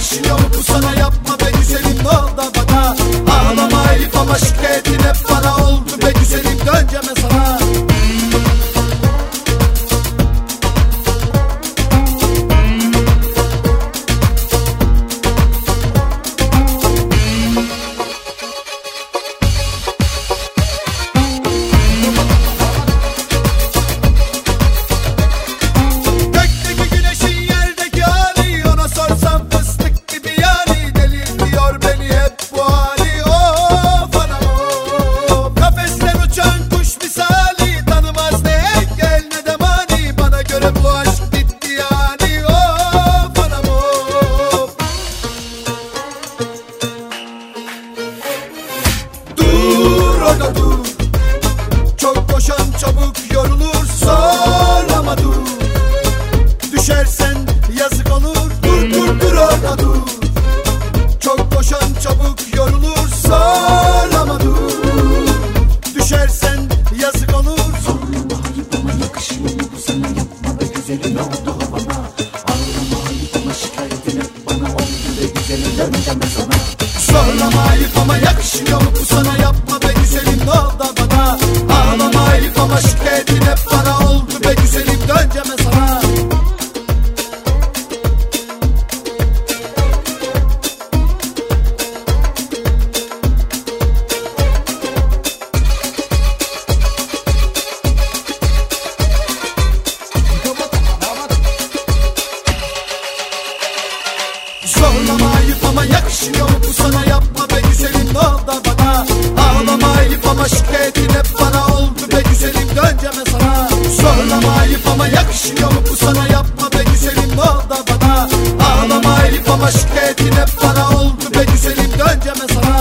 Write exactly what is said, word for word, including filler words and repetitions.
yakışıyor mu bu sana, yapma be güzelim, ne oldu bana? Ağlama ayıp ama şikayetin hep bana oldu be güzelim, döneceğim sana. Dur, çok koşan çabuk yorulur, zorlama dur. Düşersen yazık olur, dur dur dur orada dur. Çok koşan çabuk yorulur, zorlama dur. Düşersen yazık olur. Zorlama ayıp ama yakışıyor mu bu sana, yapma be güzelim, ne oldu bana? Ağlama ayıp ama şikayetin hep bana oldu be güzelim, döneceğim ben sana. Zorlama ayıp ama yakışıyor mu bu sana, yapma be güzelim, ne oldu bana? Ağlama ayıp ama şikayetin hep bana oldu be güzelim, döneceğim sana. Zorlama ayıp ama yakışıyor mu bu sana, yapma be güzelim, ne oldu bana? Ağlama ayıp ama şikayetin hep bana oldu be güzelim, döneceğim sana. Zorlama ayıp ama yakışıyor mu bu sana, yapma be güzelim, ne oldu bana? Ağlama ayıp ama şikayetin hep bana oldu be güzelim, döneceğim sana.